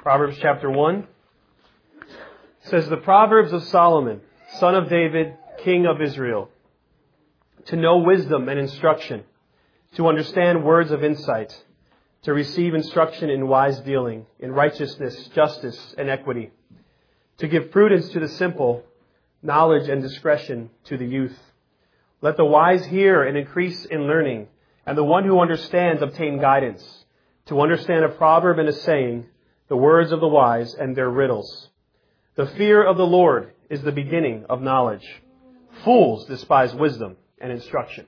Proverbs chapter 1 says, "The Proverbs of Solomon, son of David, king of Israel, to know wisdom and instruction, to understand words of insight, to receive instruction in wise dealing, in righteousness, justice, and equity, to give prudence to the simple, knowledge and discretion to the youth. Let the wise hear and increase in learning, and the one who understands obtain guidance, to understand a proverb and a saying, the words of the wise and their riddles. The fear of the Lord is the beginning of knowledge. Fools despise wisdom and instruction."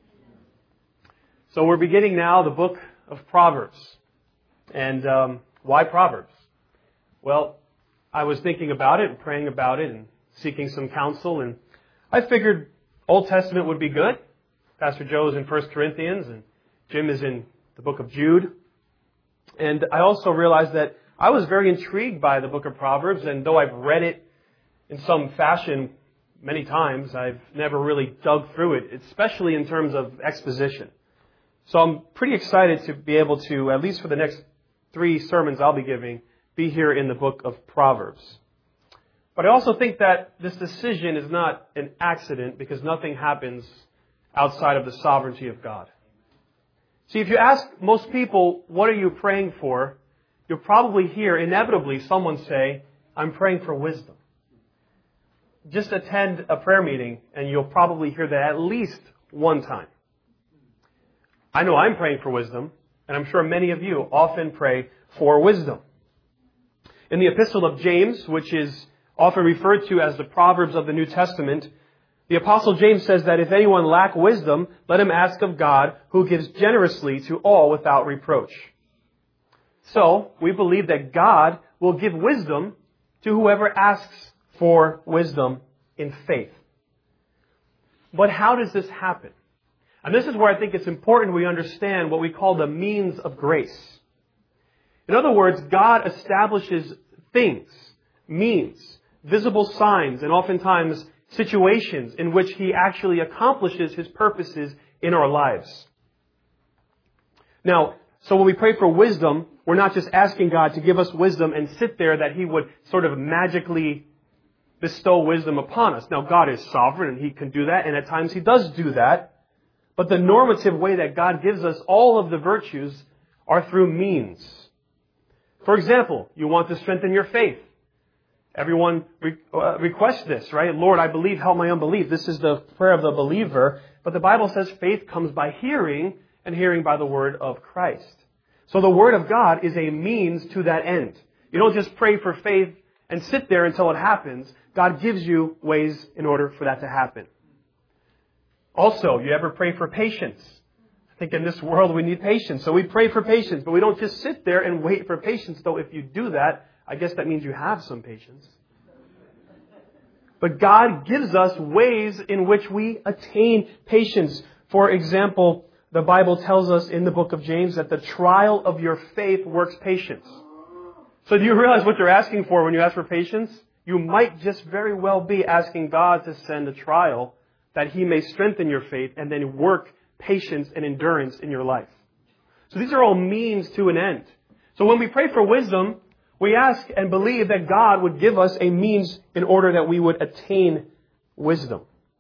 So we're beginning now the book of Proverbs. And why Proverbs? Well, I was thinking about it and praying about it and seeking some counsel, and I figured Old Testament would be good. Pastor Joe is in 1 Corinthians and Jim is in the book of Jude. And I also realized that I was very intrigued by the book of Proverbs, and though I've read it in some fashion many times, I've never really dug through it, especially in terms of exposition. So I'm pretty excited to be able to, at least for the next 3 sermons I'll be giving, be here in the book of Proverbs. But I also think that this decision is not an accident, because nothing happens outside of the sovereignty of God. See, if you ask most people, what are you praying for? You'll probably hear, inevitably, someone say, "I'm praying for wisdom." Just attend a prayer meeting and you'll probably hear that at least one time. I know I'm praying for wisdom, and I'm sure many of you often pray for wisdom. In the Epistle of James, which is often referred to as the Proverbs of the New Testament, the Apostle James says that if anyone lack wisdom, let him ask of God, who gives generously to all without reproach. So, we believe that God will give wisdom to whoever asks for wisdom in faith. But how does this happen? And this is where I think it's important we understand what we call the means of grace. In other words, God establishes things, means, visible signs, and oftentimes situations in which He actually accomplishes His purposes in our lives. Now, so when we pray for wisdom, we're not just asking God to give us wisdom and sit there that He would sort of magically bestow wisdom upon us. Now, God is sovereign and He can do that, and at times He does do that. But the normative way that God gives us all of the virtues are through means. For example, you want to strengthen your faith. Everyone requests this, right? "Lord, I believe, help my unbelief." This is the prayer of the believer. But the Bible says faith comes by hearing, and hearing by the word of Christ. So the word of God is a means to that end. You don't just pray for faith and sit there until it happens. God gives you ways in order for that to happen. Also, you ever pray for patience? I think in this world we need patience. So we pray for patience, but we don't just sit there and wait for patience. Though if you do that, I guess that means you have some patience. But God gives us ways in which we attain patience. For example, the Bible tells us in the book of James that the trial of your faith works patience. So do you realize what you're asking for when you ask for patience? You might just very well be asking God to send a trial that He may strengthen your faith and then work patience and endurance in your life. So these are all means to an end. So when we pray for wisdom, we ask and believe that God would give us a means in order that we would attain wisdom.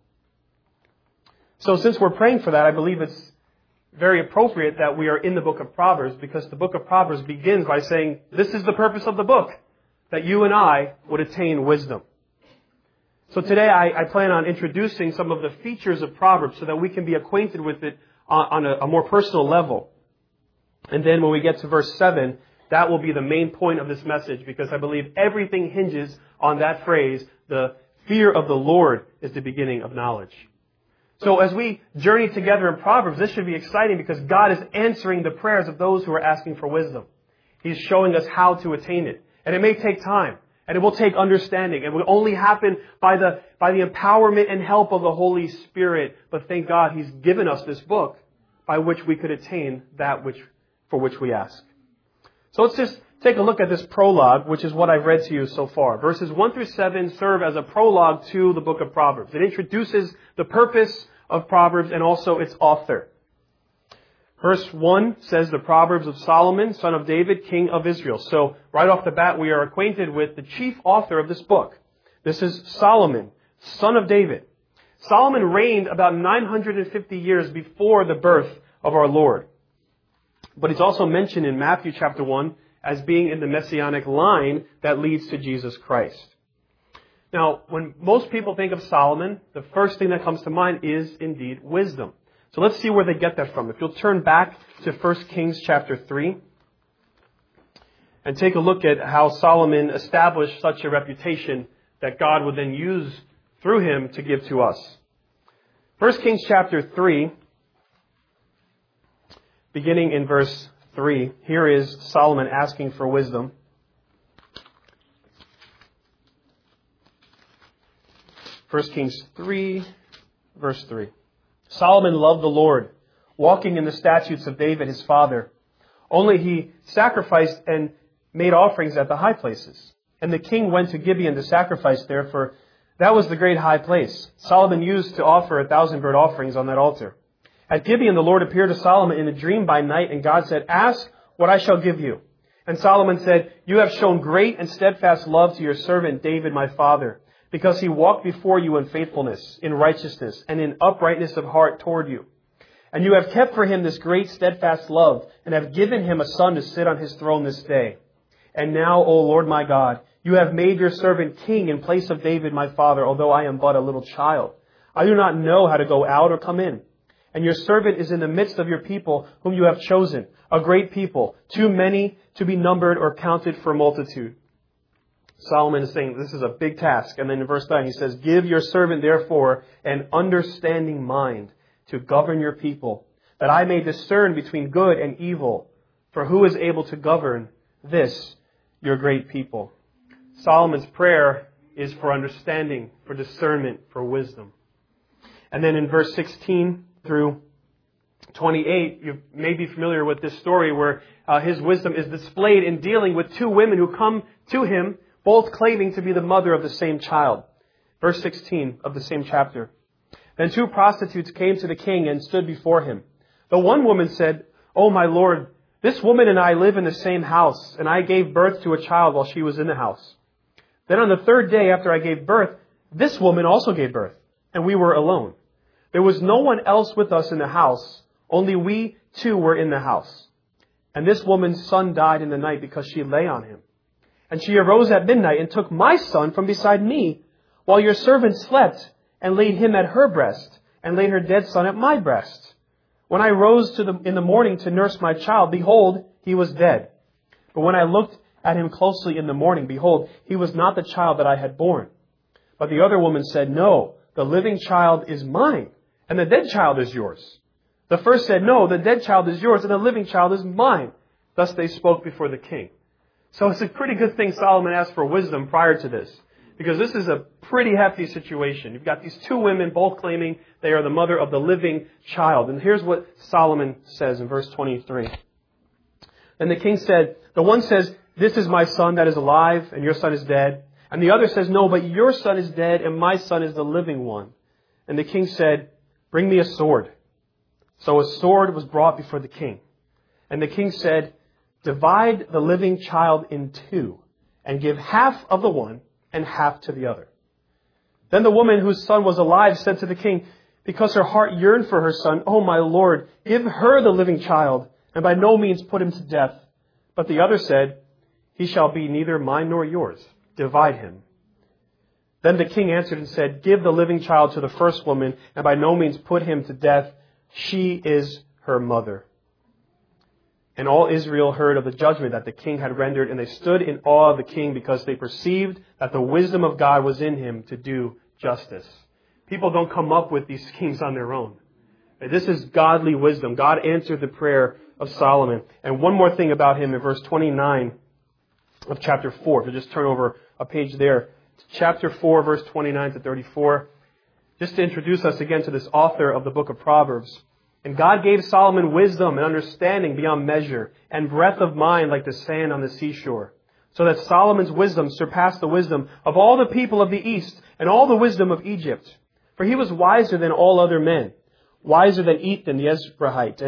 So since we're praying for that, I believe it's very appropriate that we are in the book of Proverbs, because the book of Proverbs begins by saying, this is the purpose of the book, that you and I would attain wisdom. So today I plan on introducing some of the features of Proverbs so that we can be acquainted with it on a more personal level. And then when we get to verse 7, that will be the main point of this message, because I believe everything hinges on that phrase, the fear of the Lord is the beginning of knowledge. So as we journey together in Proverbs, this should be exciting because God is answering the prayers of those who are asking for wisdom. He's showing us how to attain it. And it may take time. And it will take understanding. It will only happen by the empowerment and help of the Holy Spirit. But thank God He's given us this book by which we could attain that for which we ask. So let's just take a look at this prologue, which is what I've read to you so far. Verses 1 through 7 serve as a prologue to the book of Proverbs. It introduces the purpose of Proverbs and also its author. Verse 1 says the Proverbs of Solomon, son of David, king of Israel. So right off the bat, we are acquainted with the chief author of this book. This is Solomon, son of David. Solomon reigned about 950 years before the birth of our Lord. But he's also mentioned in Matthew chapter 1 as being in the messianic line that leads to Jesus Christ. Now, when most people think of Solomon, the first thing that comes to mind is indeed wisdom. So let's see where they get that from. If you'll turn back to 1 Kings chapter 3 and take a look at how Solomon established such a reputation that God would then use through him to give to us. 1 Kings chapter 3, beginning in verse 3, here is Solomon asking for wisdom. First Kings 3, verse 3. Solomon loved the Lord, walking in the statutes of David his father. Only he sacrificed and made offerings at the high places. And the king went to Gibeon to sacrifice there, for that was the great high place. Solomon used to offer 1,000 burnt offerings on that altar. At Gibeon the Lord appeared to Solomon in a dream by night, and God said, "Ask what I shall give you." And Solomon said, "You have shown great and steadfast love to your servant David my father, because he walked before you in faithfulness, in righteousness, and in uprightness of heart toward you. And you have kept for him this great steadfast love, and have given him a son to sit on his throne this day. And now, O Lord my God, you have made your servant king in place of David my father, although I am but a little child. I do not know how to go out or come in. And your servant is in the midst of your people whom you have chosen, a great people, too many to be numbered or counted for multitude." Solomon is saying this is a big task. And then in verse 9 he says, "Give your servant therefore an understanding mind to govern your people, that I may discern between good and evil. For who is able to govern this, your great people?" Solomon's prayer is for understanding, for discernment, for wisdom. And then in verse 16 through 28, you may be familiar with this story where his wisdom is displayed in dealing with two women who come to him, both claiming to be the mother of the same child. Verse 16 of the same chapter. "Then two prostitutes came to the king and stood before him. The one woman said, 'Oh, my lord, this woman and I live in the same house, and I gave birth to a child while she was in the house. Then on the third day after I gave birth, this woman also gave birth, and we were alone. There was no one else with us in the house, only we two were in the house. And this woman's son died in the night because she lay on him. And she arose at midnight and took my son from beside me, while your servant slept, and laid him at her breast, and laid her dead son at my breast. When I rose in the morning to nurse my child, behold, he was dead. But when I looked at him closely in the morning, behold, he was not the child that I had borne. But the other woman said, No, the living child is mine, and the dead child is yours. The first said, No, the dead child is yours, and the living child is mine. Thus they spoke before the king." So it's a pretty good thing Solomon asked for wisdom prior to this, because this is a pretty hefty situation. You've got these two women both claiming they are the mother of the living child. And here's what Solomon says in verse 23. "And the king said," the one says, "This is my son that is alive, and your son is dead." And the other says, "No, but your son is dead, and my son is the living one." And the king said, "Bring me a sword." So a sword was brought before the king. And the king said, "Divide the living child in two, and give half of the one and half to the other." Then the woman whose son was alive said to the king, because her heart yearned for her son, "Oh, my lord, give her the living child, and by no means put him to death." But the other said, "He shall be neither mine nor yours. Divide him." Then the king answered and said, "Give the living child to the first woman, and by no means put him to death. She is her mother." And all Israel heard of the judgment that the king had rendered, and they stood in awe of the king because they perceived that the wisdom of God was in him to do justice. People don't come up with these schemes on their own. This is godly wisdom. God answered the prayer of Solomon. And one more thing about him in verse 29 of chapter 4. If you just turn over a page there. Chapter 4, verse 29 to 34. Just to introduce us again to this author of the book of Proverbs. "And God gave Solomon wisdom and understanding beyond measure, and breadth of mind like the sand on the seashore, so that Solomon's wisdom surpassed the wisdom of all the people of the east and all the wisdom of Egypt. For he was wiser than all other men, wiser than Ethan the Ezrahite, and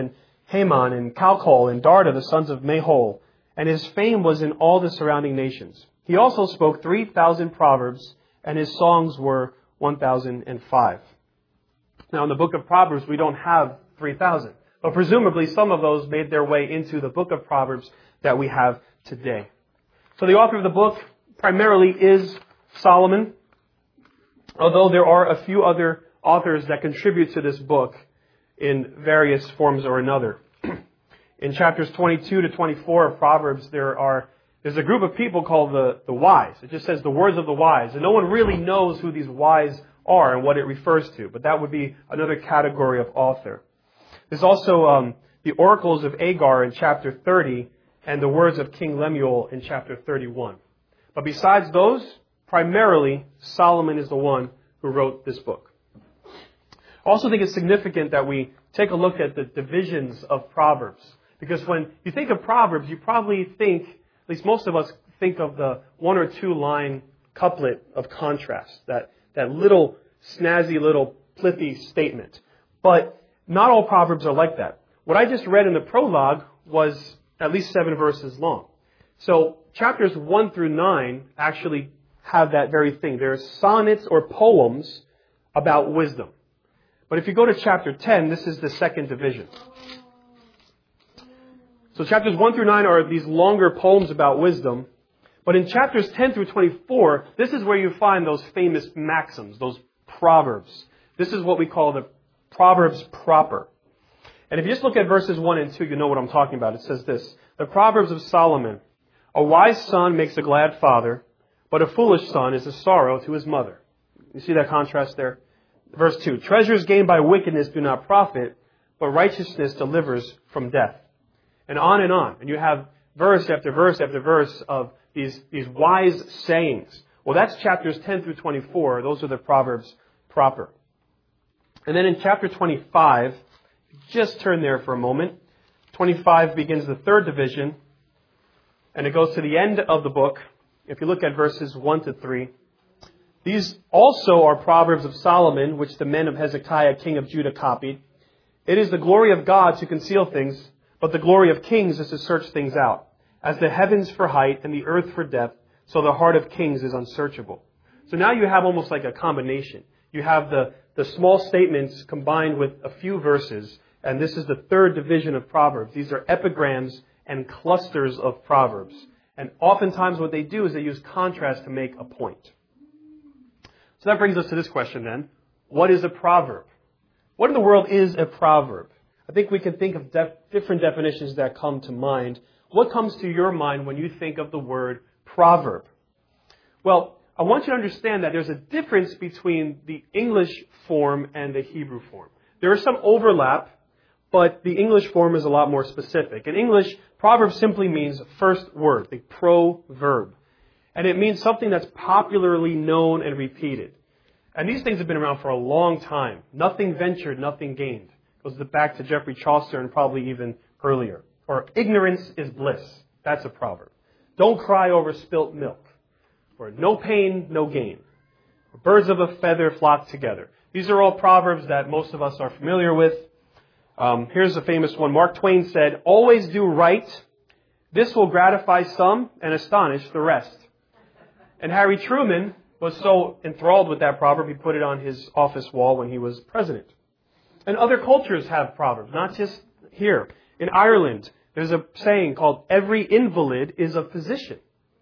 Haman and Calcol and Darda, the sons of Mahol, and his fame was in all the surrounding nations. He also spoke 3,000 proverbs, and his songs were 1,005. Now, in the book of Proverbs, we don't have 3,000, but presumably some of those made their way into the book of Proverbs that we have today. So the author of the book primarily is Solomon, although there are a few other authors that contribute to this book in various forms or another. In chapters 22 to 24 of Proverbs, there's a group of people called the wise. It just says the words of the wise, and no one really knows who these wise are and what it refers to, but that would be another category of author. There's also the oracles of Agar in chapter 30 and the words of King Lemuel in chapter 31. But besides those, primarily, Solomon is the one who wrote this book. I also think it's significant that we take a look at the divisions of Proverbs. Because when you think of Proverbs, you probably think, at least most of us think of the 1 or 2 line couplet of contrast, that little snazzy little pithy statement. But not all Proverbs are like that. What I just read in the prologue was at least 7 verses long. So chapters 1 through 9 actually have that very thing. There are sonnets or poems about wisdom. But if you go to chapter 10, this is the second division. So chapters 1 through 9 are these longer poems about wisdom. But in chapters 10 through 24, this is where you find those famous maxims, those proverbs. This is what we call the Proverbs proper. And if you just look at verses 1 and 2, you know what I'm talking about. It says this: the Proverbs of Solomon. A wise son makes a glad father, but a foolish son is a sorrow to his mother. You see that contrast there? Verse 2, treasures gained by wickedness do not profit, but righteousness delivers from death. And on and on. And you have verse after verse after verse of these wise sayings. Well, that's chapters 10 through 24. Those are the Proverbs proper. And then in chapter 25, just turn there for a moment. 25 begins the third division, and it goes to the end of the book. If you look at verses 1 to 3, these also are Proverbs of Solomon, which the men of Hezekiah, king of Judah, copied. It is the glory of God to conceal things, but the glory of kings is to search things out. As the heavens for height and the earth for depth, so the heart of kings is unsearchable. So now you have almost like a combination. You have the small statements combined with a few verses, and this is the third division of Proverbs. These are epigrams and clusters of Proverbs. And oftentimes what they do is they use contrast to make a point. So that brings us to this question then. What is a proverb? What in the world is a proverb? I think we can think of different definitions that come to mind. What comes to your mind when you think of the word proverb? Well, I want you to understand that there's a difference between the English form and the Hebrew form. There is some overlap, but the English form is a lot more specific. In English, proverb simply means first word, the proverb. And it means something that's popularly known and repeated. And these things have been around for a long time. Nothing ventured, nothing gained. Goes back to Geoffrey Chaucer and probably even earlier. Or ignorance is bliss. That's a proverb. Don't cry over spilt milk. Or no pain, no gain. Or birds of a feather flock together. These are all proverbs that most of us are familiar with. Here's a famous one. Mark Twain said, always do right. This will gratify some and astonish the rest. And Harry Truman was so enthralled with that proverb, he put it on his office wall when he was president. And other cultures have proverbs, not just here. In Ireland, there's a saying called, every invalid is a physician.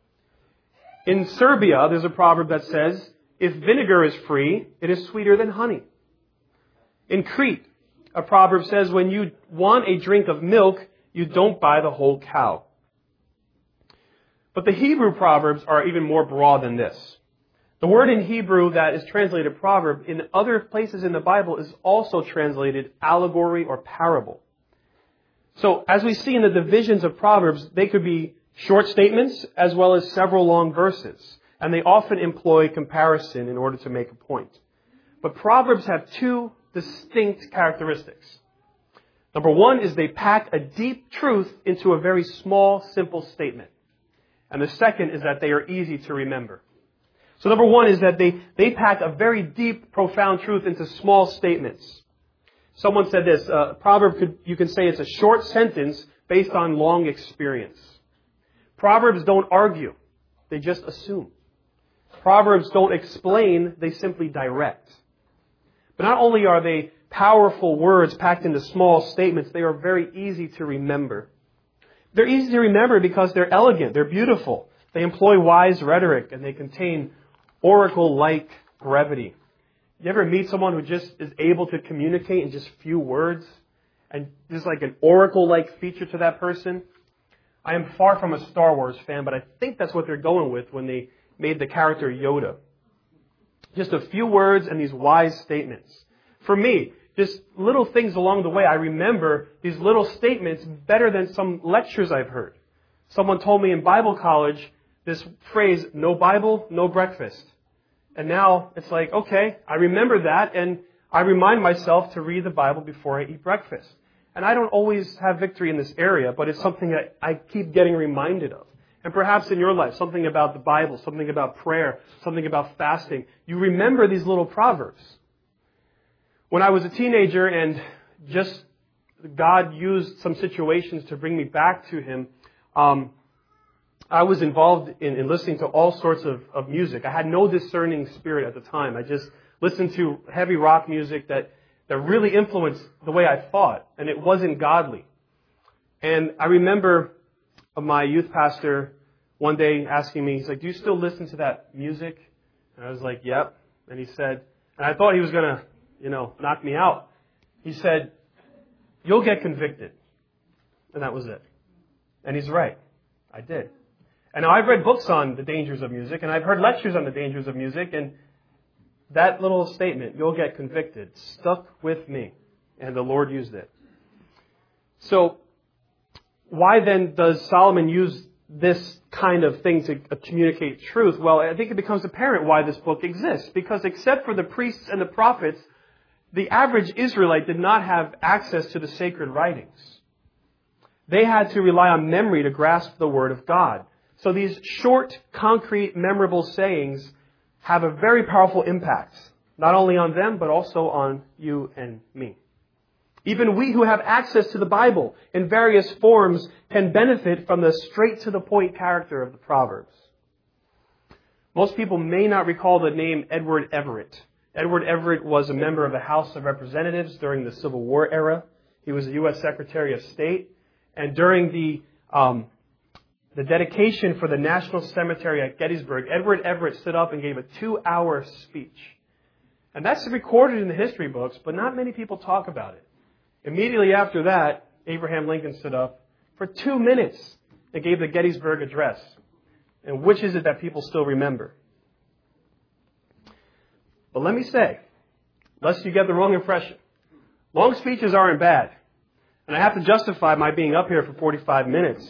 In Serbia, there's a proverb that says, if vinegar is free, it is sweeter than honey. In Crete, a proverb says, when you want a drink of milk, you don't buy the whole cow. But the Hebrew proverbs are even more broad than this. The word in Hebrew that is translated proverb in other places in the Bible is also translated allegory or parable. So as we see in the divisions of Proverbs, they could be short statements as well as several long verses. And they often employ comparison in order to make a point. But Proverbs have two distinct characteristics. Number one is they pack a deep truth into a very small, simple statement. And the second is that they are easy to remember. So number one is that they pack a very deep, profound truth into small statements. Someone said this, proverb, you can say it's a short sentence based on long experience. Proverbs don't argue. They just assume. Proverbs don't explain, they simply direct. But not only are they powerful words packed into small statements, they are very easy to remember. They're easy to remember because they're elegant, they're beautiful. They employ wise rhetoric, and they contain oracle-like brevity. You ever meet someone who just is able to communicate in just few words? And there's like an oracle-like feature to that person? I am far from a Star Wars fan, but I think that's what they're going with when they made the character Yoda. Just a few words and these wise statements. For me, just little things along the way, I remember these little statements better than some lectures I've heard. Someone told me in Bible college this phrase, no Bible, no breakfast. And now it's like, okay, I remember that, and I remind myself to read the Bible before I eat breakfast. And I don't always have victory in this area, but it's something that I keep getting reminded of. And perhaps in your life, something about the Bible, something about prayer, something about fasting. You remember these little proverbs. When I was a teenager and just God used some situations to bring me back to Him, I was involved in listening to all sorts of music. I had no discerning spirit at the time. I just listened to heavy rock music that really influenced the way I thought, and it wasn't godly. And I remember my youth pastor one day asking me, he's like, do you still listen to that music? And I was like, yep. And he said, and I thought he was going to, knock me out. He said, you'll get convicted. And that was it. And he's right. I did. And now I've read books on the dangers of music, and I've heard lectures on the dangers of music, and that little statement, you'll get convicted, stuck with me. And the Lord used it. So, why then does Solomon use this kind of thing to communicate truth? Well, I think it becomes apparent why this book exists. Because except for the priests and the prophets, the average Israelite did not have access to the sacred writings. They had to rely on memory to grasp the Word of God. So these short, concrete, memorable sayings have a very powerful impact, not only on them, but also on you and me. Even we who have access to the Bible in various forms can benefit from the straight-to-the-point character of the Proverbs. Most people may not recall the name Edward Everett. Edward Everett was a member of the House of Representatives during the Civil War era. He was a U.S. Secretary of State. And during the dedication for the National Cemetery at Gettysburg, Edward Everett stood up and gave a 2-hour speech. And that's recorded in the history books, but not many people talk about it. Immediately after that, Abraham Lincoln stood up for 2 minutes and gave the Gettysburg Address. And which is it that people still remember? But let me say, lest you get the wrong impression, long speeches aren't bad. And I have to justify my being up here for 45 minutes.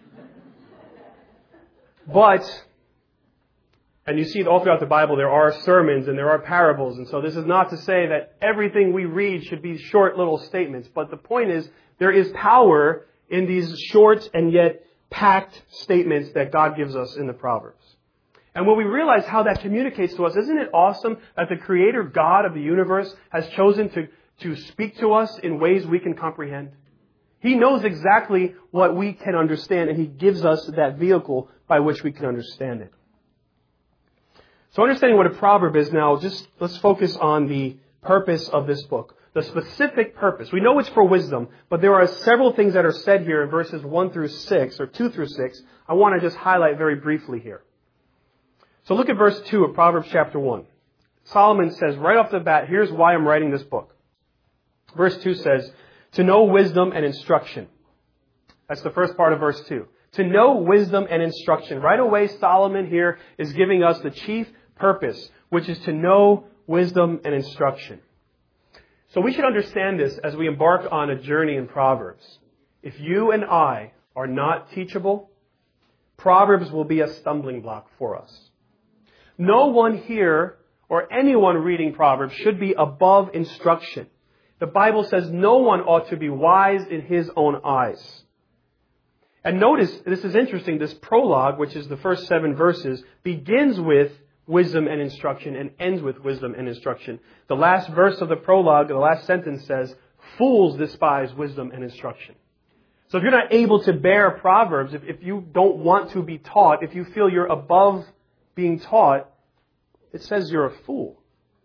But, and you see all throughout the Bible, there are sermons and there are parables. And so this is not to say that everything we read should be short little statements. But the point is, there is power in these short and yet packed statements that God gives us in the Proverbs. And when we realize how that communicates to us, isn't it awesome that the Creator God of the universe has chosen to speak to us in ways we can comprehend? He knows exactly what we can understand, and He gives us that vehicle by which we can understand it. So understanding what a proverb is now, just let's focus on the purpose of this book. The specific purpose. We know it's for wisdom, but there are several things that are said here in verses 1 through 6, or 2 through 6, I want to just highlight very briefly here. So look at verse 2 of Proverbs chapter 1. Solomon says right off the bat, here's why I'm writing this book. Verse 2 says, to know wisdom and instruction. That's the first part of verse 2. To know wisdom and instruction. Right away, Solomon here is giving us the chief purpose, which is to know wisdom and instruction. So we should understand this as we embark on a journey in Proverbs. If you and I are not teachable, Proverbs will be a stumbling block for us. No one here or anyone reading Proverbs should be above instruction. The Bible says no one ought to be wise in his own eyes. And notice, this is interesting, this prologue, which is the first 7 verses, begins with wisdom and instruction and ends with wisdom and instruction. The last verse of the prologue, the last sentence says, Fools despise wisdom and instruction. So if you're not able to bear Proverbs, if you don't want to be taught, if you feel you're above being taught, it says you're a fool.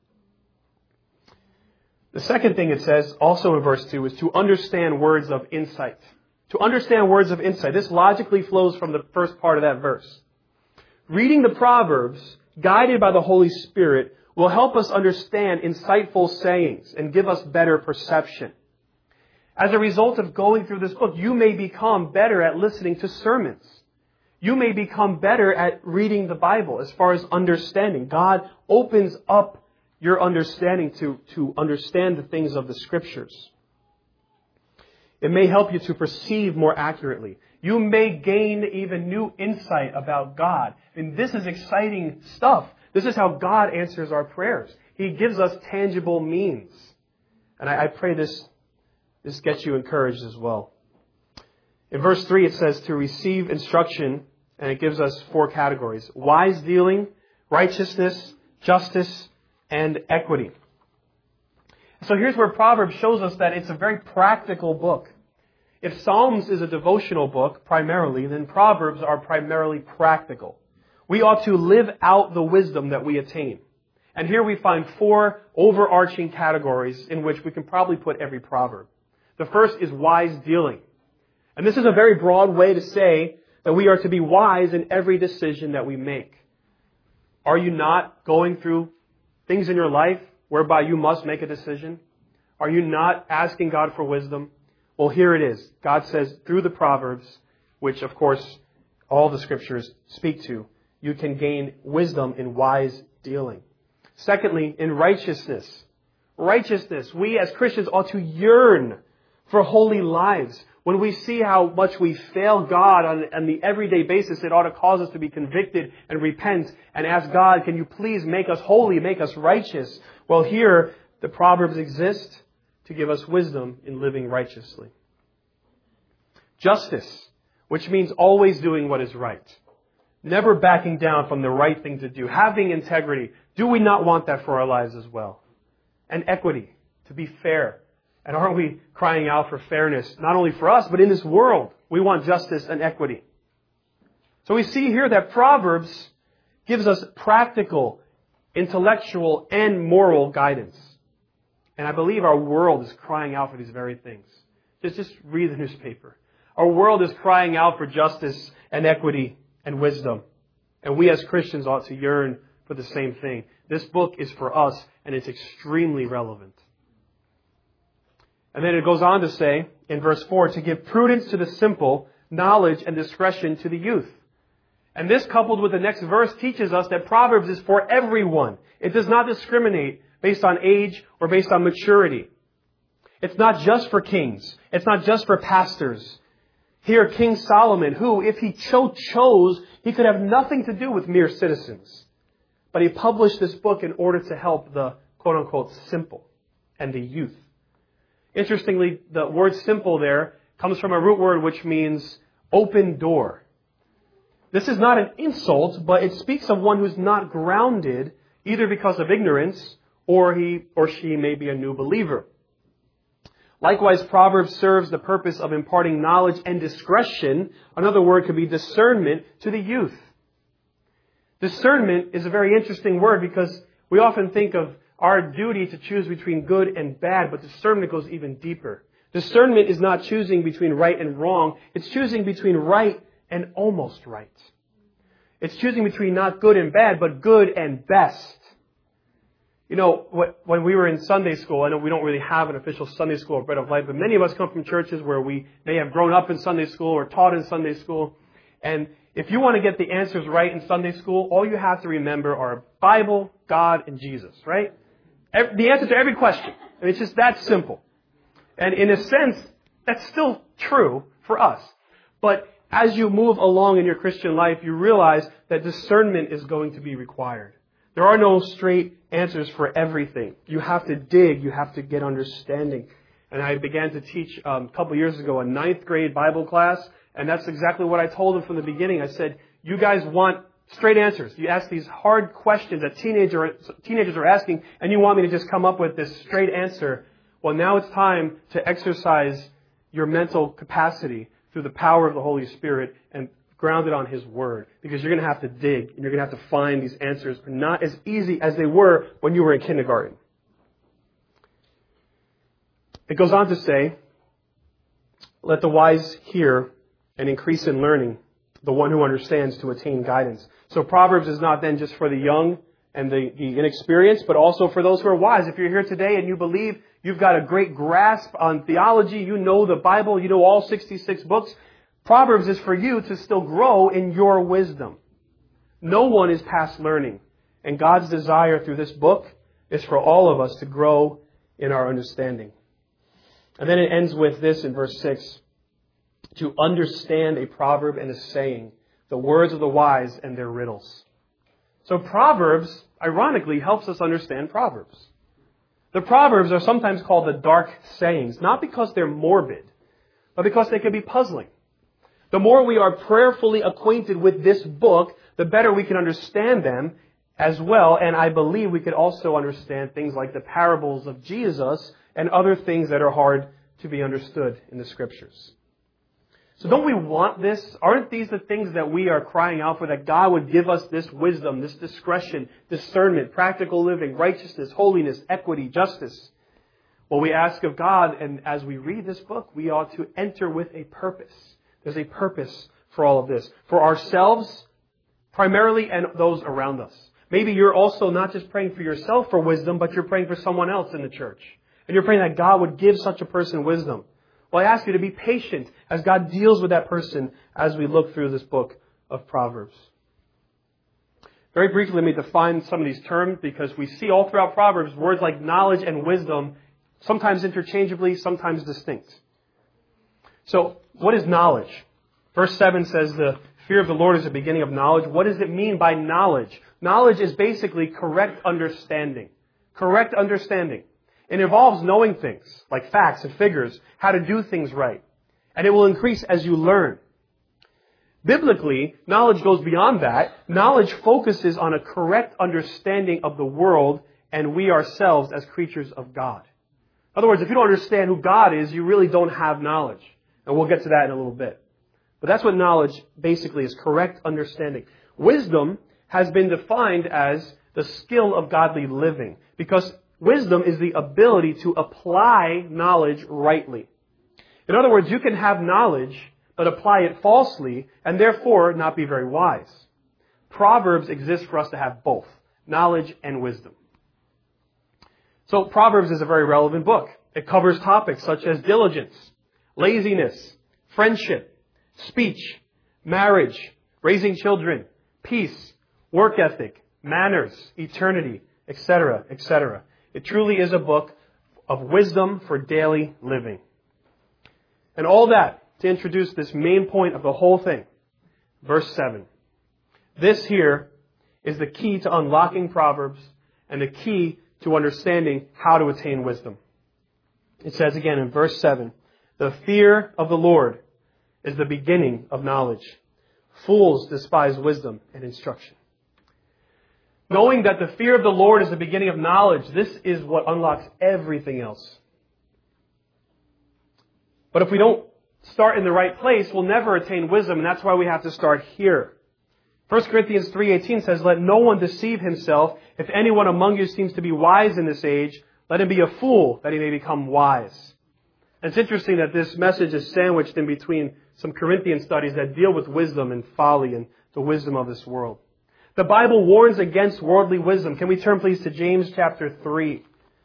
The second thing it says, also in verse 2, is to understand words of insight. To understand words of insight. This logically flows from the first part of that verse. Reading the Proverbs, guided by the Holy Spirit, will help us understand insightful sayings and give us better perception. As a result of going through this book, you may become better at listening to sermons. You may become better at reading the Bible as far as understanding. God opens up your understanding to understand the things of the Scriptures. It may help you to perceive more accurately. You may gain even new insight about God. And this is exciting stuff. This is how God answers our prayers. He gives us tangible means. And I pray this gets you encouraged as well. In verse 3 it says to receive instruction, and it gives us 4 categories: wise dealing, righteousness, justice, and equity. So here's where Proverbs shows us that it's a very practical book. If Psalms is a devotional book primarily, then Proverbs are primarily practical. We ought to live out the wisdom that we attain. And here we find 4 overarching categories in which we can probably put every proverb. The first is wise dealing. And this is a very broad way to say that we are to be wise in every decision that we make. Are you not going through things in your life whereby you must make a decision? Are you not asking God for wisdom? Well, here it is. God says through the Proverbs, which of course all the Scriptures speak to, you can gain wisdom in wise dealing. Secondly, in righteousness. Righteousness. We as Christians ought to yearn for holy lives. When we see how much we fail God on the everyday basis, it ought to cause us to be convicted and repent and ask God, can you please make us holy, make us righteous? Well, here, the Proverbs exist to give us wisdom in living righteously. Justice, which means always doing what is right. Never backing down from the right thing to do. Having integrity. Do we not want that for our lives as well? And equity, to be fair. And aren't we crying out for fairness, not only for us, but in this world? We want justice and equity. So we see here that Proverbs gives us practical, intellectual, and moral guidance. And I believe our world is crying out for these very things. Just read the newspaper. Our world is crying out for justice and equity and wisdom. And we as Christians ought to yearn for the same thing. This book is for us, and it's extremely relevant. And then it goes on to say, in verse 4, to give prudence to the simple, knowledge and discretion to the youth. And this, coupled with the next verse, teaches us that Proverbs is for everyone. It does not discriminate based on age or based on maturity. It's not just for kings. It's not just for pastors. Here, King Solomon, who, if he chose, he could have nothing to do with mere citizens. But he published this book in order to help the quote-unquote simple and the youth. Interestingly, the word simple there comes from a root word which means open door. This is not an insult, but it speaks of one who's not grounded either because of ignorance or he or she may be a new believer. Likewise, Proverbs serves the purpose of imparting knowledge and discretion. Another word could be discernment to the youth. Discernment is a very interesting word because we often think of our duty to choose between good and bad, but discernment goes even deeper. Discernment is not choosing between right and wrong. It's choosing between right and almost right. It's choosing between not good and bad, but good and best. You know, when we were in Sunday school, I know we don't really have an official Sunday school or Bread of Life, but many of us come from churches where we may have grown up in Sunday school or taught in Sunday school. And if you want to get the answers right in Sunday school, all you have to remember are Bible, God, and Jesus, right? The answer to every question. I mean, it's just that simple. And in a sense, that's still true for us. But as you move along in your Christian life, you realize that discernment is going to be required. There are no straight answers for everything. You have to dig. You have to get understanding. And I began to teach a couple years ago a 9th grade Bible class. And that's exactly what I told them from the beginning. I said, you guys want straight answers. You ask these hard questions that teenagers are asking, and you want me to just come up with this straight answer. Well, now it's time to exercise your mental capacity through the power of the Holy Spirit and ground it on His Word. Because you're going to have to dig and you're going to have to find these answers. They're not as easy as they were when you were in kindergarten. It goes on to say, let the wise hear and increase in learning, the one who understands to attain guidance. So Proverbs is not then just for the young and the inexperienced, but also for those who are wise. If you're here today and you believe you've got a great grasp on theology, you know the Bible, you know all 66 books, Proverbs is for you to still grow in your wisdom. No one is past learning. And God's desire through this book is for all of us to grow in our understanding. And then it ends with this in verse 6. To understand a proverb and a saying, the words of the wise and their riddles. So Proverbs, ironically, helps us understand Proverbs. The Proverbs are sometimes called the dark sayings, not because they're morbid, but because they can be puzzling. The more we are prayerfully acquainted with this book, the better we can understand them as well. And I believe we could also understand things like the parables of Jesus and other things that are hard to be understood in the Scriptures. So don't we want this? Aren't these the things that we are crying out for? That God would give us this wisdom, this discretion, discernment, practical living, righteousness, holiness, equity, justice. Well, we ask of God, and as we read this book, we ought to enter with a purpose. There's a purpose for all of this. For ourselves, primarily, and those around us. Maybe you're also not just praying for yourself for wisdom, but you're praying for someone else in the church. And you're praying that God would give such a person wisdom. Well, I ask you to be patient as God deals with that person as we look through this book of Proverbs. Very briefly, let me define some of these terms because we see all throughout Proverbs words like knowledge and wisdom, sometimes interchangeably, sometimes distinct. So, what is knowledge? Verse 7 says the fear of the Lord is the beginning of knowledge. What does it mean by knowledge? Knowledge is basically correct understanding. Correct understanding. It involves knowing things, like facts and figures, how to do things right. And it will increase as you learn. Biblically, knowledge goes beyond that. Knowledge focuses on a correct understanding of the world and we ourselves as creatures of God. In other words, if you don't understand who God is, you really don't have knowledge. And we'll get to that in a little bit. But that's what knowledge basically is, correct understanding. Wisdom has been defined as the skill of godly living because wisdom is the ability to apply knowledge rightly. In other words, you can have knowledge, but apply it falsely, and therefore not be very wise. Proverbs exist for us to have both, knowledge and wisdom. So Proverbs is a very relevant book. It covers topics such as diligence, laziness, friendship, speech, marriage, raising children, peace, work ethic, manners, eternity, etc., etc. It truly is a book of wisdom for daily living. And all that to introduce this main point of the whole thing. Verse 7. This here is the key to unlocking Proverbs and the key to understanding how to attain wisdom. It says again in verse 7, the fear of the Lord is the beginning of knowledge. Fools despise wisdom and instruction. Knowing that the fear of the Lord is the beginning of knowledge, this is what unlocks everything else. But if we don't start in the right place, we'll never attain wisdom, and that's why we have to start here. 1 Corinthians 3:18 says, let no one deceive himself. If anyone among you seems to be wise in this age, let him be a fool, that he may become wise. And it's interesting that this message is sandwiched in between some Corinthian studies that deal with wisdom and folly and the wisdom of this world. The Bible warns against worldly wisdom. Can we turn please to James chapter 3?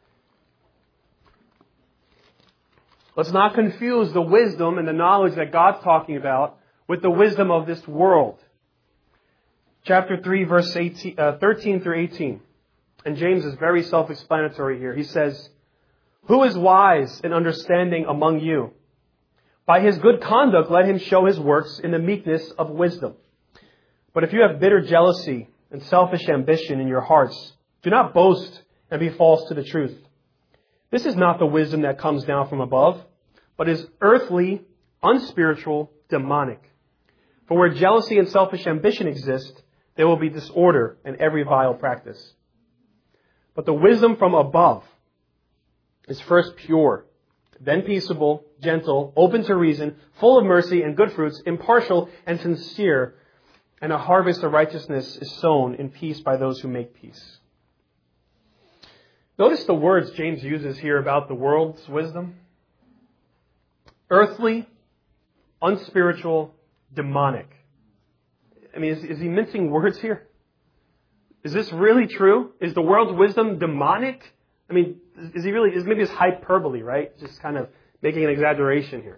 Let's not confuse the wisdom and the knowledge that God's talking about with the wisdom of this world. Chapter 3, verse 13 through 18. And James is very self-explanatory here. He says, who is wise and understanding among you? By his good conduct, let him show his works in the meekness of wisdom. But if you have bitter jealousy and selfish ambition in your hearts, do not boast and be false to the truth. This is not the wisdom that comes down from above, but is earthly, unspiritual, demonic. For where jealousy and selfish ambition exist, there will be disorder and every vile practice. But the wisdom from above is first pure, then peaceable, gentle, open to reason, full of mercy and good fruits, impartial and sincere, and a harvest of righteousness is sown in peace by those who make peace. Notice the words James uses here about the world's wisdom. Earthly, unspiritual, demonic. I mean, is he mincing words here? Is this really true? Is the world's wisdom demonic? I mean, is maybe it's hyperbole, right? Just kind of making an exaggeration here.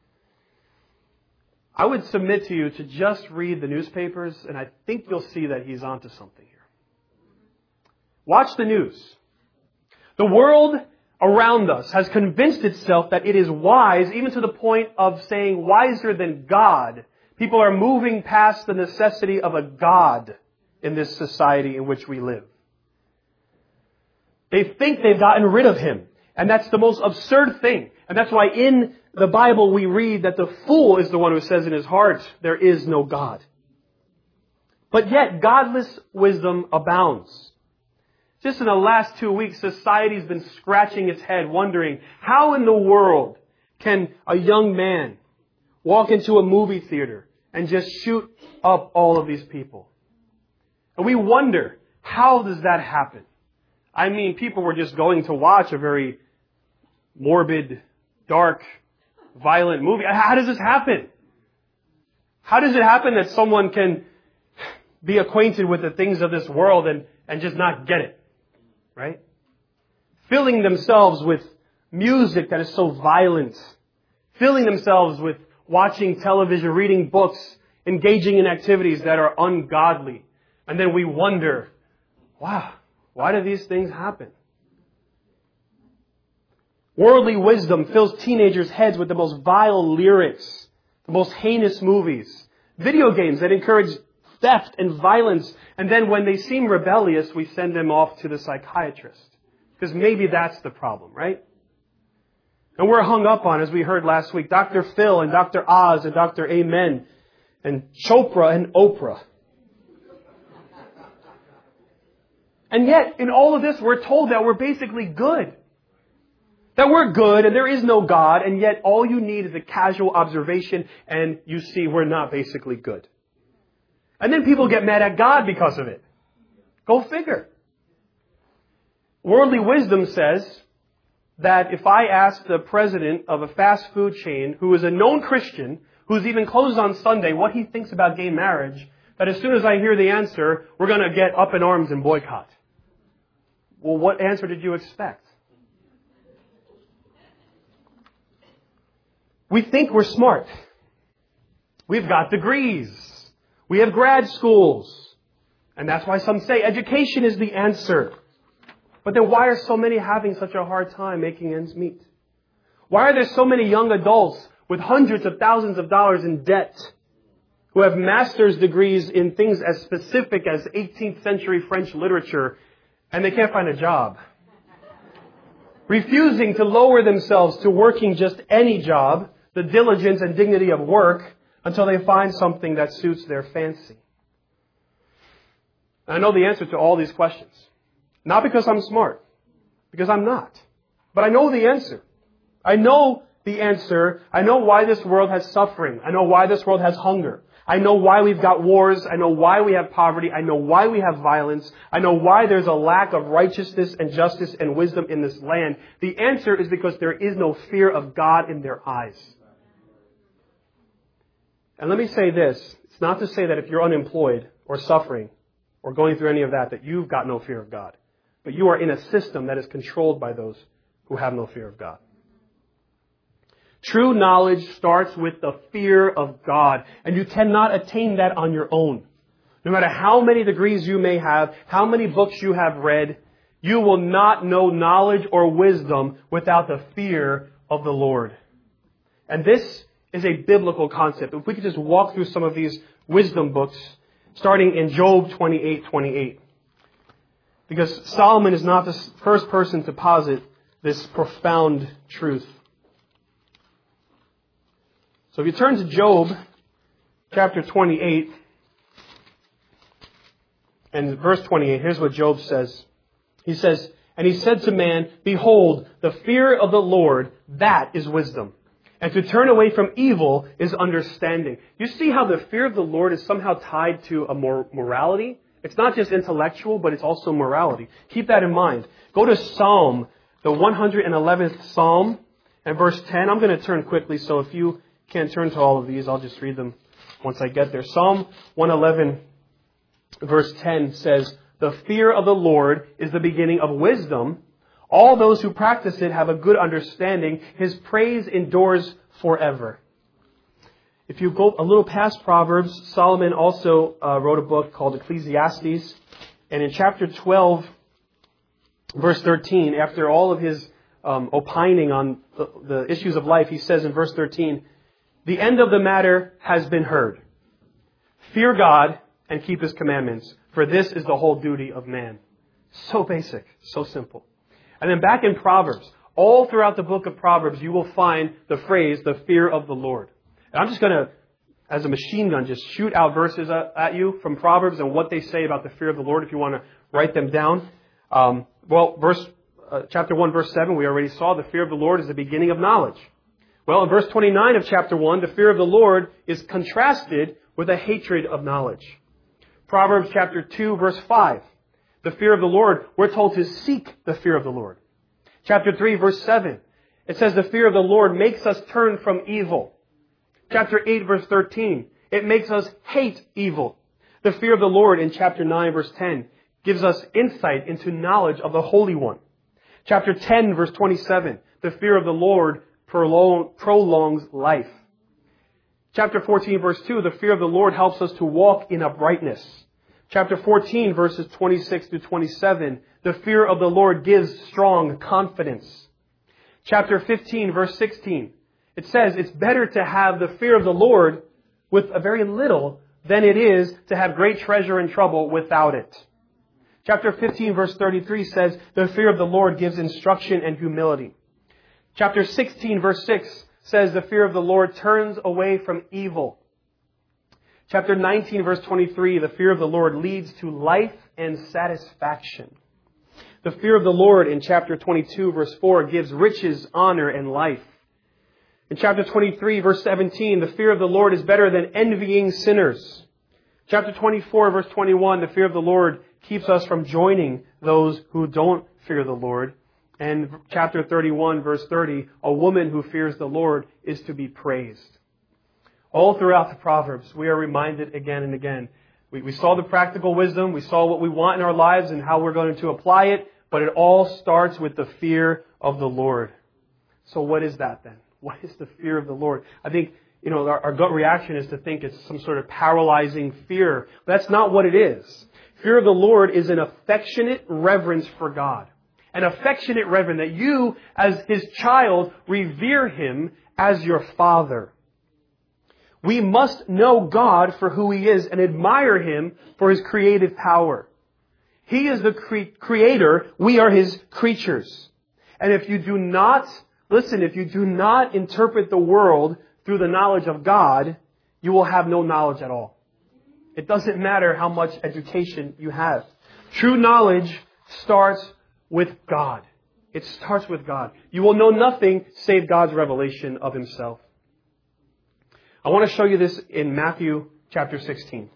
I would submit to you to just read the newspapers, and I think you'll see that he's onto something here. Watch the news. The world around us has convinced itself that it is wise, even to the point of saying wiser than God. People are moving past the necessity of a God in this society in which we live. They think they've gotten rid of Him. And that's the most absurd thing. And that's why in the Bible we read that the fool is the one who says in his heart, there is no God. But yet, godless wisdom abounds. Just in the last 2 weeks, society's been scratching its head, wondering, how in the world can a young man walk into a movie theater and just shoot up all of these people? And we wonder, how does that happen? I mean, people were just going to watch a very morbid, dark, violent movie. How does this happen? How does it happen that someone can be acquainted with the things of this world and just not get it? Right? Filling themselves with music that is so violent. Filling themselves with watching television, reading books, engaging in activities that are ungodly. And then we wonder, wow, why do these things happen? Worldly wisdom fills teenagers' heads with the most vile lyrics, the most heinous movies, video games that encourage theft and violence. And then when they seem rebellious, we send them off to the psychiatrist. Because maybe that's the problem, right? And we're hung up on, as we heard last week, Dr. Phil and Dr. Oz and Dr. Amen and Chopra and Oprah. And yet, in all of this, we're told that we're basically good. That we're good and there is no God, and yet all you need is a casual observation and you see we're not basically good. And then people get mad at God because of it. Go figure. Worldly wisdom says that if I ask the president of a fast food chain, who is a known Christian, who's even closed on Sunday, what he thinks about gay marriage, that as soon as I hear the answer, we're going to get up in arms and boycott. Well, what answer did you expect? We think we're smart. We've got degrees. We have grad schools. And that's why some say education is the answer. But then why are so many having such a hard time making ends meet? Why are there so many young adults with hundreds of thousands of dollars in debt who have master's degrees in things as specific as 18th century French literature and they can't find a job? Refusing to lower themselves to working just any job, the diligence and dignity of work, until they find something that suits their fancy. And I know the answer to all these questions. Not because I'm smart, because I'm not. But I know the answer. I know the answer. I know why this world has suffering. I know why this world has hunger. I know why we've got wars. I know why we have poverty. I know why we have violence. I know why there's a lack of righteousness and justice and wisdom in this land. The answer is because there is no fear of God in their eyes. And let me say this. It's not to say that if you're unemployed or suffering or going through any of that, that you've got no fear of God. But you are in a system that is controlled by those who have no fear of God. True knowledge starts with the fear of God. And you cannot attain that on your own. No matter how many degrees you may have, how many books you have read, you will not know knowledge or wisdom without the fear of the Lord. And this is a biblical concept. If we could just walk through some of these wisdom books, starting in Job 28:28. Because Solomon is not the first person to posit this profound truth. So if you turn to Job chapter 28 and verse 28, here's what Job says. He says, And he said to man, behold, the fear of the Lord, that is wisdom. And to turn away from evil is understanding. You see how the fear of the Lord is somehow tied to a morality? It's not just intellectual, but it's also morality. Keep that in mind. Go to Psalm, the 111th Psalm, and verse 10. I'm going to turn quickly, so if you can't turn to all of these, I'll just read them once I get there. Psalm 111, verse 10 says, the fear of the Lord is the beginning of wisdom. All those who practice it have a good understanding. His praise endures forever. If you go a little past Proverbs, Solomon also wrote a book called Ecclesiastes. And in chapter 12, verse 13, after all of his opining on the issues of life, he says in verse 13, the end of the matter has been heard. Fear God and keep His commandments, for this is the whole duty of man. So basic, so simple. And then back in Proverbs, all throughout the book of Proverbs, you will find the phrase, the fear of the Lord. And I'm just going to, as a machine gun, just shoot out verses at you from Proverbs and what they say about the fear of the Lord if you want to write them down. Chapter 1, verse 7, we already saw the fear of the Lord is the beginning of knowledge. Well, in verse 29 of chapter 1, the fear of the Lord is contrasted with a hatred of knowledge. Proverbs chapter 2, verse 5. The fear of the Lord, we're told to seek the fear of the Lord. Chapter 3, verse 7. It says the fear of the Lord makes us turn from evil. Chapter 8, verse 13. It makes us hate evil. The fear of the Lord in chapter 9, verse 10 gives us insight into knowledge of the Holy One. Chapter 10, verse 27. The fear of the Lord prolongs life. Chapter 14, verse 2, the fear of the Lord helps us to walk in uprightness. Chapter 14, verses 26 to 27, the fear of the Lord gives strong confidence. Chapter 15, verse 16, it says it's better to have the fear of the Lord with a very little than it is to have great treasure and trouble without it. Chapter 15, verse 33 says the fear of the Lord gives instruction and humility. Chapter 16, verse 6 says the fear of the Lord turns away from evil. Chapter 19, verse 23, the fear of the Lord leads to life and satisfaction. The fear of the Lord in chapter 22, verse 4 gives riches, honor, and life. In chapter 23, verse 17, the fear of the Lord is better than envying sinners. Chapter 24, verse 21, the fear of the Lord keeps us from joining those who don't fear the Lord. And chapter 31, verse 30, a woman who fears the Lord is to be praised. All throughout the Proverbs, we are reminded again and again. We saw the practical wisdom. We saw what we want in our lives and how we're going to apply it. But it all starts with the fear of the Lord. So what is that then? What is the fear of the Lord? I think, our gut reaction is to think it's some sort of paralyzing fear. But that's not what it is. Fear of the Lord is an affectionate reverence for God. An affectionate reverence that you, as His child, revere Him as your Father. We must know God for who He is and admire Him for His creative power. He is the Creator. We are His creatures. And if you do not interpret the world through the knowledge of God, you will have no knowledge at all. It doesn't matter how much education you have. True knowledge starts with God. It starts with God. You will know nothing save God's revelation of Himself. I want to show you this in Matthew chapter 16.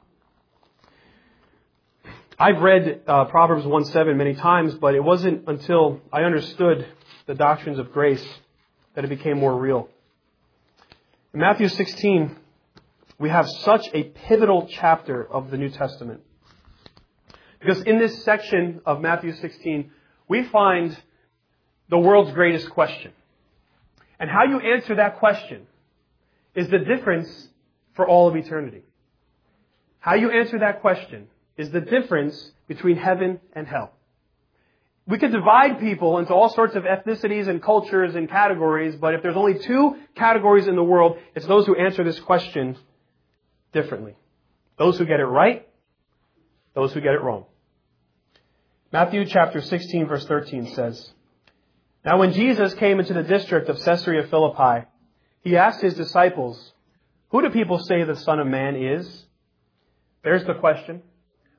I've read Proverbs 1:7 many times, but it wasn't until I understood the doctrines of grace that it became more real. In Matthew 16, we have such a pivotal chapter of the New Testament. Because in this section of Matthew 16, we find the world's greatest question. And how you answer that question is the difference for all of eternity. How you answer that question is the difference between heaven and hell. We could divide people into all sorts of ethnicities and cultures and categories, but if there's only two categories in the world, it's those who answer this question differently. Those who get it right, those who get it wrong. Matthew chapter 16, verse 13 says, Now when Jesus came into the district of Caesarea Philippi, He asked His disciples, Who do people say the Son of Man is? There's the question.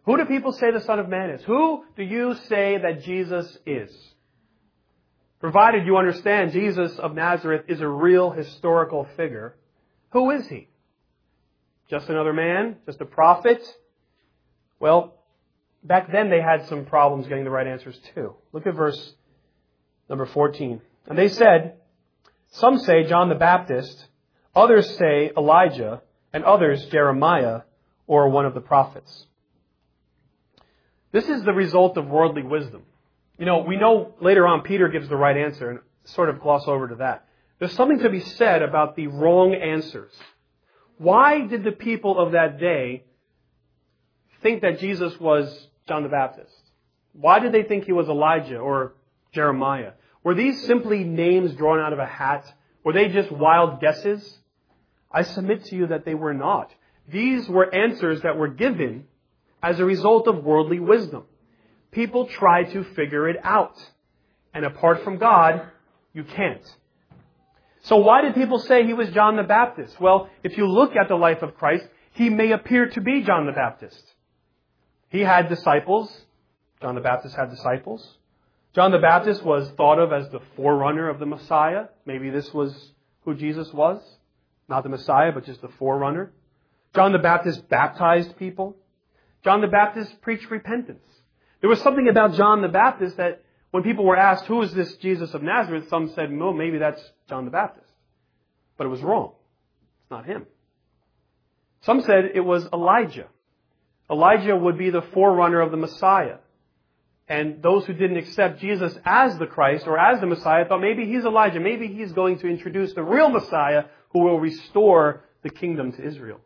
Who do people say the Son of Man is? Who do you say that Jesus is? Provided you understand Jesus of Nazareth is a real historical figure, who is he? Just another man? Just a prophet? Well, back then they had some problems getting the right answers too. Look at verse number 14. And they said, some say John the Baptist, others say Elijah, and others Jeremiah, or one of the prophets. This is the result of worldly wisdom. We know later on Peter gives the right answer, and sort of gloss over to that. There's something to be said about the wrong answers. Why did the people of that day think that Jesus was John the Baptist? Why did they think he was Elijah or Jeremiah? Were these simply names drawn out of a hat? Were they just wild guesses? I submit to you that they were not. These were answers that were given as a result of worldly wisdom. People try to figure it out. And apart from God, you can't. So why did people say he was John the Baptist? Well, if you look at the life of Christ, he may appear to be John the Baptist. He had disciples. John the Baptist had disciples. John the Baptist was thought of as the forerunner of the Messiah. Maybe this was who Jesus was. Not the Messiah, but just the forerunner. John the Baptist baptized people. John the Baptist preached repentance. There was something about John the Baptist that when people were asked, who is this Jesus of Nazareth? Some said, no, maybe that's John the Baptist. But it was wrong. It's not him. Some said it was Elijah. Elijah would be the forerunner of the Messiah. And those who didn't accept Jesus as the Christ or as the Messiah thought maybe he's Elijah. Maybe he's going to introduce the real Messiah who will restore the kingdom to Israel.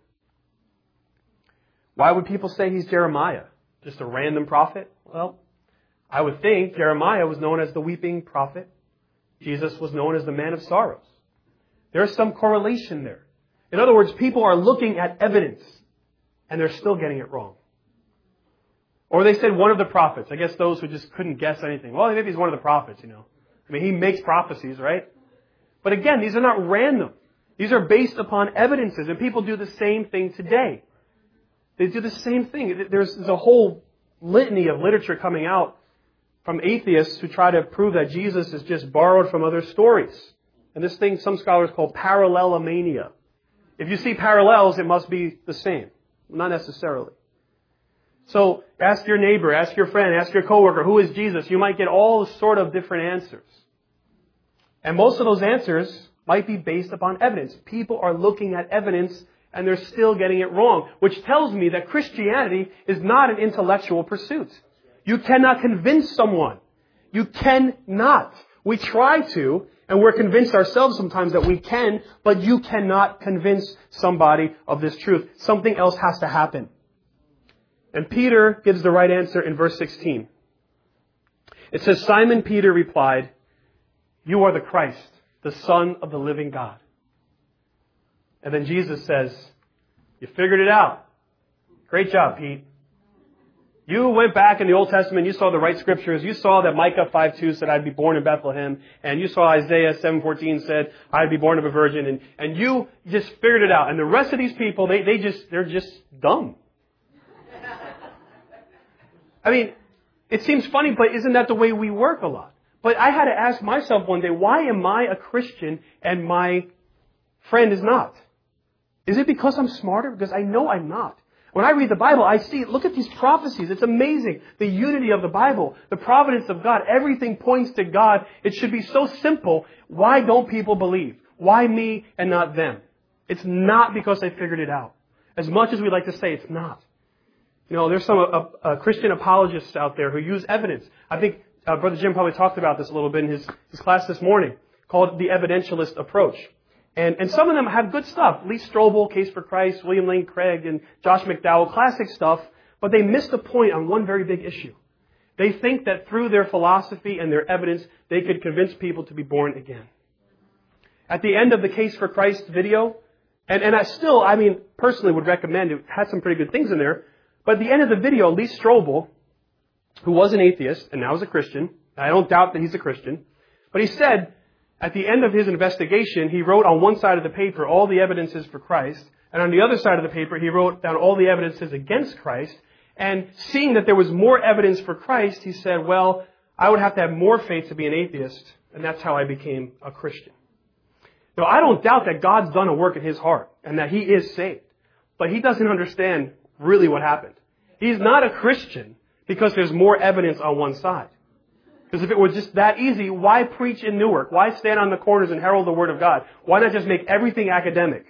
Why would people say he's Jeremiah? Just a random prophet? Well, I would think Jeremiah was known as the weeping prophet. Jesus was known as the man of sorrows. There's some correlation there. In other words, people are looking at evidence and they're still getting it wrong. Or they said one of the prophets. I guess those who just couldn't guess anything. Well, maybe he's one of the prophets, I mean, he makes prophecies, right? But again, these are not random. These are based upon evidences. And people do the same thing today. They do the same thing. There's a whole litany of literature coming out from atheists who try to prove that Jesus is just borrowed from other stories. And this thing some scholars call parallelomania. If you see parallels, it must be the same. Not necessarily. So ask your neighbor, ask your friend, ask your coworker, who is Jesus? You might get all sort of different answers. And most of those answers might be based upon evidence. People are looking at evidence and they're still getting it wrong, which tells me that Christianity is not an intellectual pursuit. You cannot convince someone. You cannot. We try to, and we're convinced ourselves sometimes that we can, but you cannot convince somebody of this truth. Something else has to happen. And Peter gives the right answer in verse 16. It says, Simon Peter replied, "You are the Christ, the Son of the living God." And then Jesus says, "You figured it out. Great job, Pete. You went back in the Old Testament, you saw the right scriptures, you saw that Micah 5:2 said I'd be born in Bethlehem, and you saw Isaiah 7:14 said I'd be born of a virgin, and you just figured it out. And the rest of these people, they're just dumb." I mean, it seems funny, but isn't that the way we work a lot? But I had to ask myself one day, why am I a Christian and my friend is not? Is it because I'm smarter? Because I know I'm not. When I read the Bible, I see, look at these prophecies. It's amazing. The unity of the Bible, the providence of God, everything points to God. It should be so simple. Why don't people believe? Why me and not them? It's not because I figured it out. As much as we like to say, it's not. There's some Christian apologists out there who use evidence. I think Brother Jim probably talked about this a little bit in his class this morning, called the evidentialist approach. And some of them have good stuff. Lee Strobel, Case for Christ, William Lane Craig, and Josh McDowell, classic stuff. But they miss the point on one very big issue. They think that through their philosophy and their evidence, they could convince people to be born again. At the end of the Case for Christ video, and I personally would recommend it. Had some pretty good things in there. But at the end of the video, Lee Strobel, who was an atheist and now is a Christian, I don't doubt that he's a Christian, but he said, at the end of his investigation, he wrote on one side of the paper all the evidences for Christ, and on the other side of the paper, he wrote down all the evidences against Christ, And seeing that there was more evidence for Christ, he said, well, I would have to have more faith to be an atheist, and that's how I became a Christian. Now, I don't doubt that God's done a work in his heart and that he is saved, but he doesn't understand really what happened. He's not a Christian because there's more evidence on one side. Because if it was just that easy, why preach in Newark? Why stand on the corners and herald the Word of God? Why not just make everything academic?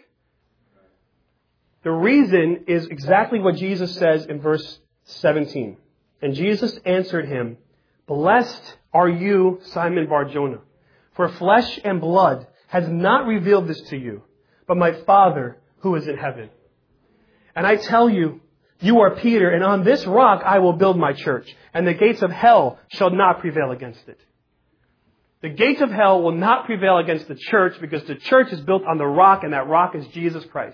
The reason is exactly what Jesus says in verse 17. And Jesus answered him, "Blessed are you, Simon Bar-Jonah, for flesh and blood has not revealed this to you, but my Father who is in heaven. And I tell you, you are Peter, and on this rock I will build my church, and the gates of hell shall not prevail against it." The gates of hell will not prevail against the church because the church is built on the rock, and that rock is Jesus Christ.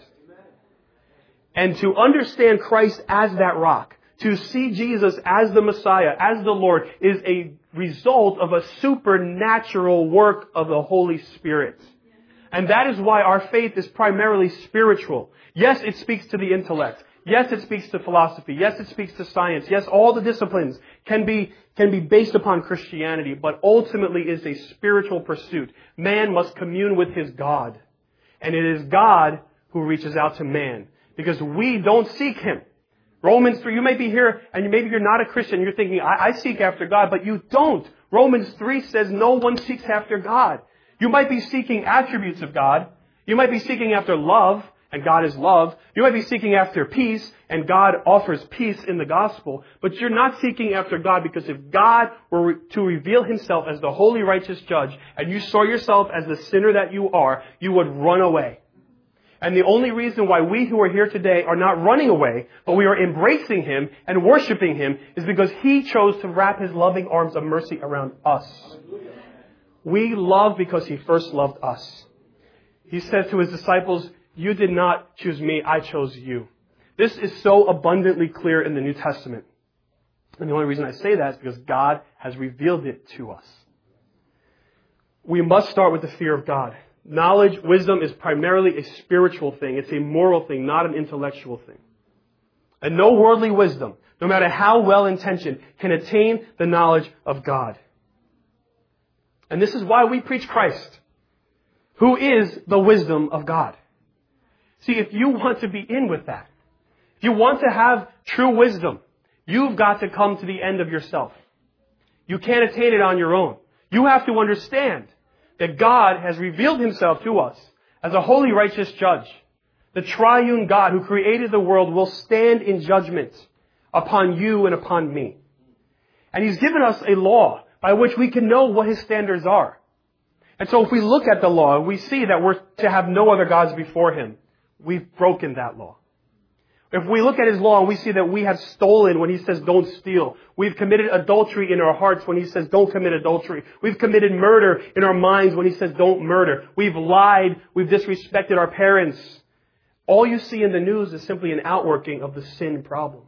And to understand Christ as that rock, to see Jesus as the Messiah, as the Lord, is a result of a supernatural work of the Holy Spirit. And that is why our faith is primarily spiritual. Yes, it speaks to the intellect. Yes, it speaks to philosophy. Yes, it speaks to science. Yes, all the disciplines can be based upon Christianity, but ultimately is a spiritual pursuit. Man must commune with his God. And it is God who reaches out to man, because we don't seek him. Romans 3, you may be here and maybe you're not a Christian. You're thinking, I seek after God, but you don't. Romans 3 says no one seeks after God. You might be seeking attributes of God. You might be seeking after love, and God is love. You might be seeking after peace, and God offers peace in the gospel. But you're not seeking after God, because if God were to reveal himself as the holy, righteous judge, and you saw yourself as the sinner that you are, you would run away. And the only reason why we who are here today are not running away, but we are embracing him and worshiping him, is because he chose to wrap his loving arms of mercy around us. We love because he first loved us. He said to his disciples, "You did not choose me, I chose you." This is so abundantly clear in the New Testament. And the only reason I say that is because God has revealed it to us. We must start with the fear of God. Knowledge, wisdom is primarily a spiritual thing. It's a moral thing, not an intellectual thing. And no worldly wisdom, no matter how well-intentioned, can attain the knowledge of God. And this is why we preach Christ, who is the wisdom of God. See, if you want to be in with that, if you want to have true wisdom, you've got to come to the end of yourself. You can't attain it on your own. You have to understand that God has revealed himself to us as a holy, righteous judge. The triune God who created the world will stand in judgment upon you and upon me. And he's given us a law by which we can know what his standards are. And so if we look at the law, we see that we're to have no other gods before him. We've broken that law. If we look at his law and we see that we have stolen when he says don't steal. We've committed adultery in our hearts when he says don't commit adultery. We've committed murder in our minds when he says don't murder. We've lied. We've disrespected our parents. All you see in the news is simply an outworking of the sin problem.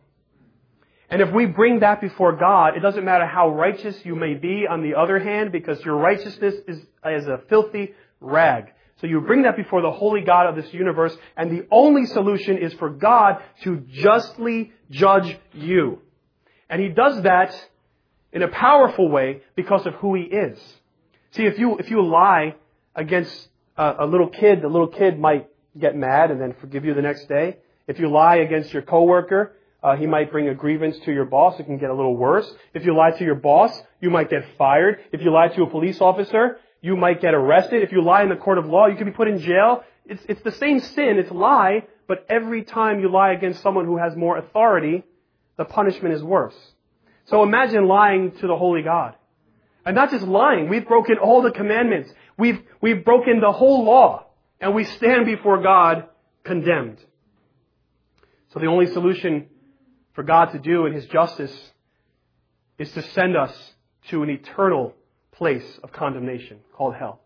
And if we bring that before God, it doesn't matter how righteous you may be on the other hand, because your righteousness is a filthy rag. So you bring that before the holy God of this universe, and the only solution is for God to justly judge you. And he does that in a powerful way because of who he is. See, if you lie against a little kid, the little kid might get mad and then forgive you the next day. If you lie against your coworker, he might bring a grievance to your boss. It can get a little worse. If you lie to your boss, you might get fired. If you lie to a police officer, you might get arrested. If you lie in the court of law, you could be put in jail. It's the same sin. It's lie. But every time you lie against someone who has more authority, the punishment is worse. So imagine lying to the holy God. And not just lying. We've broken all the commandments. We've broken the whole law. And we stand before God condemned. So the only solution for God to do in his justice is to send us to an eternal place of condemnation called hell.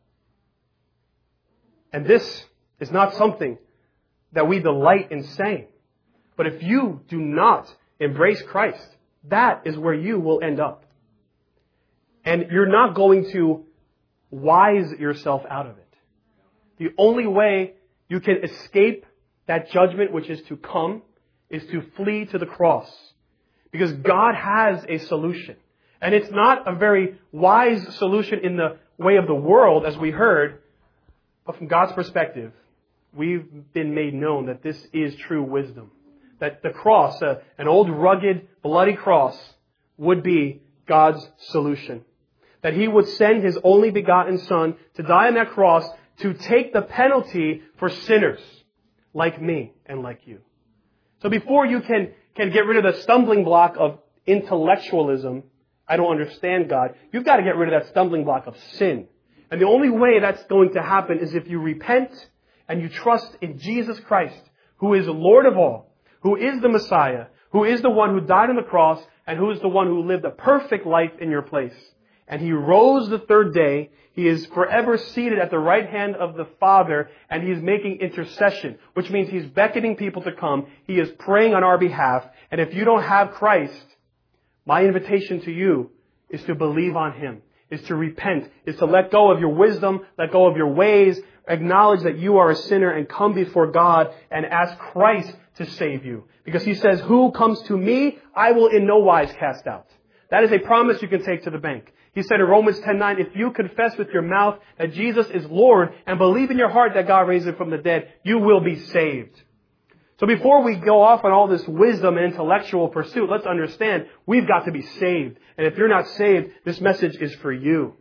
And this is not something that we delight in saying. But if you do not embrace Christ, that is where you will end up. And you're not going to wise yourself out of it. The only way you can escape that judgment which is to come is to flee to the cross. Because God has a solution. And it's not a very wise solution in the way of the world, as we heard, but from God's perspective, we've been made known that this is true wisdom. That the cross, an old rugged, bloody cross, would be God's solution. That He would send His only begotten Son to die on that cross to take the penalty for sinners like me and like you. So before you can get rid of the stumbling block of intellectualism, I don't understand God, you've got to get rid of that stumbling block of sin. And the only way that's going to happen is if you repent and you trust in Jesus Christ, who is Lord of all, who is the Messiah, who is the one who died on the cross, and who is the one who lived a perfect life in your place. And He rose the third day. He is forever seated at the right hand of the Father, and He is making intercession, which means He's beckoning people to come. He is praying on our behalf. And if you don't have Christ, my invitation to you is to believe on Him, is to repent, is to let go of your wisdom, let go of your ways, acknowledge that you are a sinner and come before God and ask Christ to save you. Because He says, who comes to me, I will in no wise cast out. That is a promise you can take to the bank. He said in Romans 10:9, if you confess with your mouth that Jesus is Lord and believe in your heart that God raised Him from the dead, you will be saved. So before we go off on all this wisdom and intellectual pursuit, let's understand we've got to be saved. And if you're not saved, this message is for you.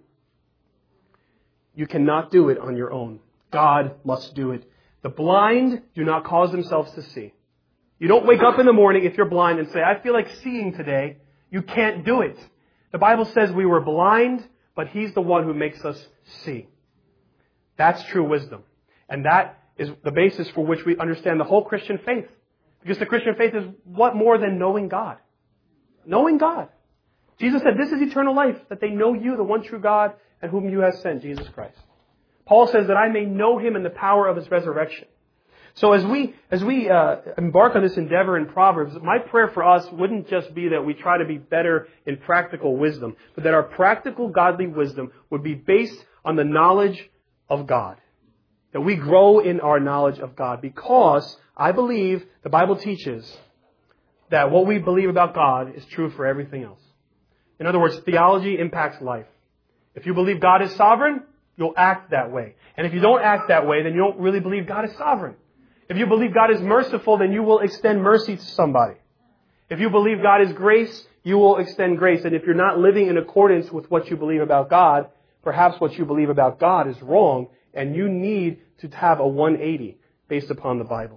You cannot do it on your own. God must do it. The blind do not cause themselves to see. You don't wake up in the morning if you're blind and say, I feel like seeing today. You can't do it. The Bible says we were blind, but He's the one who makes us see. That's true wisdom. And that is the basis for which we understand the whole Christian faith. Because the Christian faith is what more than knowing God? Knowing God. Jesus said, this is eternal life, that they know you, the one true God, and whom you have sent, Jesus Christ. Paul says that I may know Him in the power of His resurrection. So as we embark on this endeavor in Proverbs, my prayer for us wouldn't just be that we try to be better in practical wisdom, but that our practical godly wisdom would be based on the knowledge of God. That we grow in our knowledge of God, because I believe the Bible teaches that what we believe about God is true for everything else. In other words, theology impacts life. If you believe God is sovereign, you'll act that way. And if you don't act that way, then you don't really believe God is sovereign. If you believe God is merciful, then you will extend mercy to somebody. If you believe God is grace, you will extend grace. And if you're not living in accordance with what you believe about God, perhaps what you believe about God is wrong, and you need to have a 180 based upon the Bible.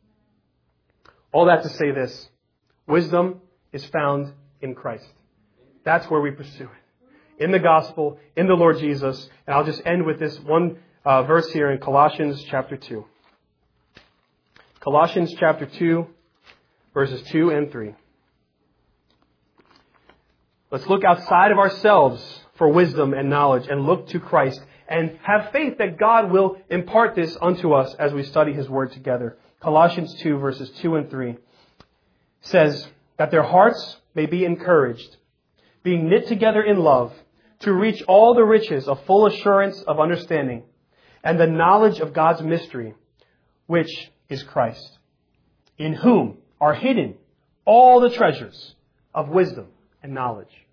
All that to say this: wisdom is found in Christ. That's where we pursue it. In the gospel, in the Lord Jesus. And I'll just end with this one verse here in Colossians chapter 2. Colossians chapter 2, verses 2 and 3. Let's look outside of ourselves for wisdom and knowledge and look to Christ and have faith that God will impart this unto us as we study His Word together. Colossians 2, verses 2 and 3 says that their hearts may be encouraged, being knit together in love, to reach all the riches of full assurance of understanding and the knowledge of God's mystery, which is Christ, in whom are hidden all the treasures of wisdom and knowledge.